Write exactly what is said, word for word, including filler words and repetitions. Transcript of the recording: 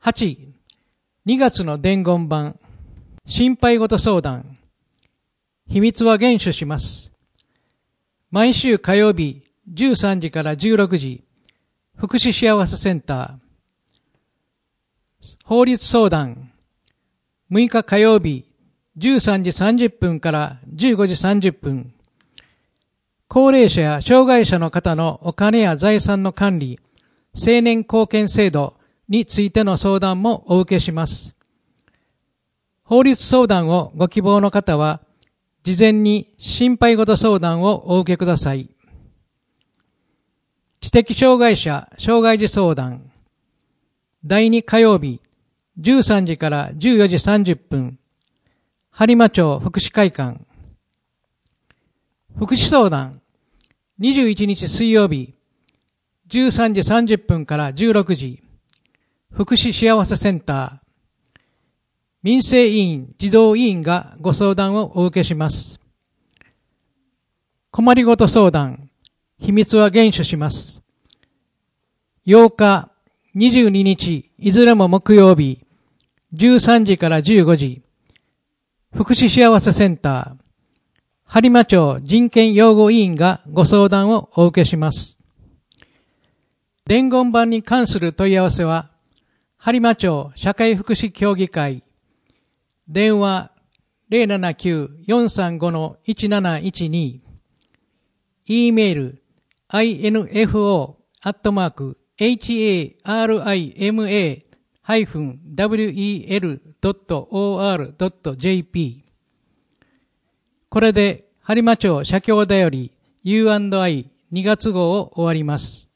はち、にがつの伝言版、心配事相談、秘密は厳守します。毎週火曜日じゅうさんじからじゅうろくじ、福祉幸せセンター、法律相談、むいか火曜日じゅうさんじさんじゅっぷんからじゅうごじさんじゅっぷん、高齢者や障害者の方のお金や財産の管理、青年貢献制度についての相談もお受けします。法律相談をご希望の方は、事前に心配事相談をお受けください。知的障害者障害児相談、だいに火曜日じゅうさんじからじゅうよじさんじゅっぷん、播磨町福祉会館。福祉相談、にじゅういちにち水曜日じゅうさんじさんじゅっぷんからじゅうろくじ、福祉幸せセンター、民生委員、児童委員がご相談をお受けします。困りごと相談、秘密は厳守します。ようか、にじゅうににち、いずれも木曜日、じゅうさんじからじゅうごじ、福祉幸せセンター、播磨町人権擁護委員がご相談をお受けします。伝言版に関する問い合わせは、播磨町社会福祉協議会、電話 ゼロななきゅう よんさんご いちなないちに、e メール アイエヌエフオー アットマーク ハイフン ダブリューイーエル ドット オーアール ドット ジェーピー。これで播磨町社協だより ユーアンドアイに 月号を終わります。